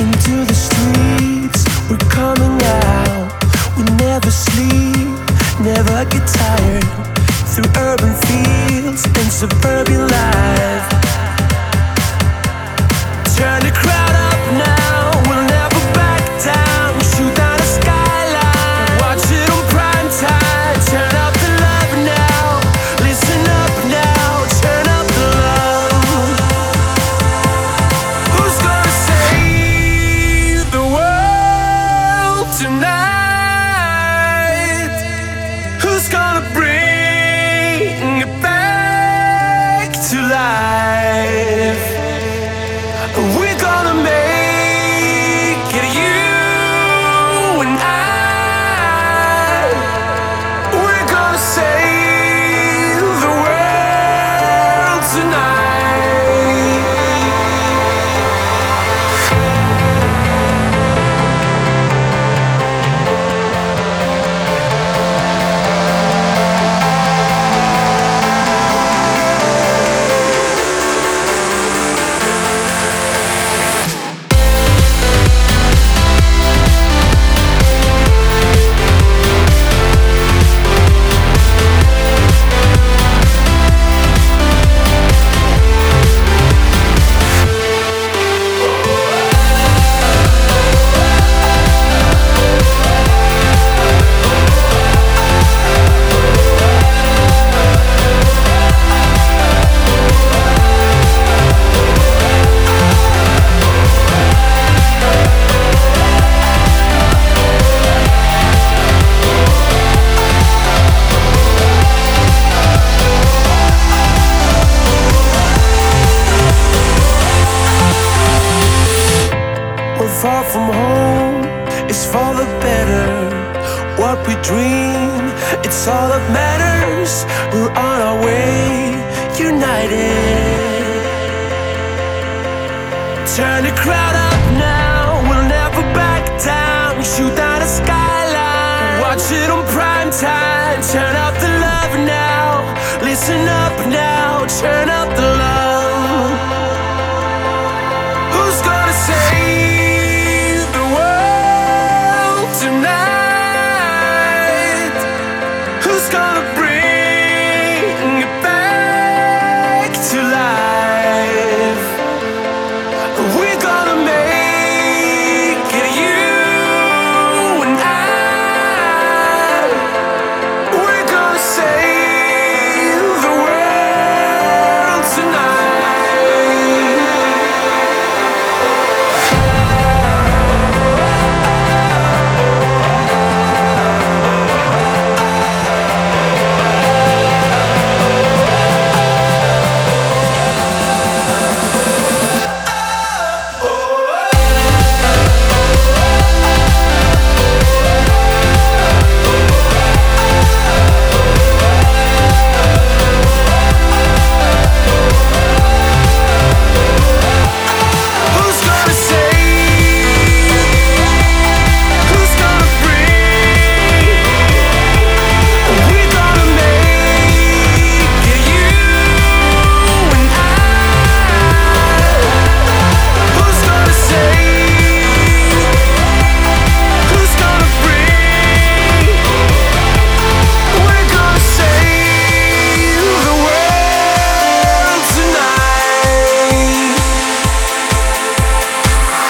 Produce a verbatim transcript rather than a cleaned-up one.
into the streets, we're coming out. We never sleep, never get tired. Through urban fields and suburban life. Turn the crowd up now, we'll never back down. Shoot down the skyline, watch it on prime time. Turn up the love now, listen up now. Turn up the love. Who's gonna save the world tonight? Who's gonna bring it back to life? We're gonna make it, you and I. We're gonna save the world tonight. Far from home, it's for the better. What we dream, it's all that matters. We're on our way, united. Turn the crowd up now, we'll never back down. Shoot down the skyline, watch it on prime time. Turn up the love now, listen up now. Turn up the love.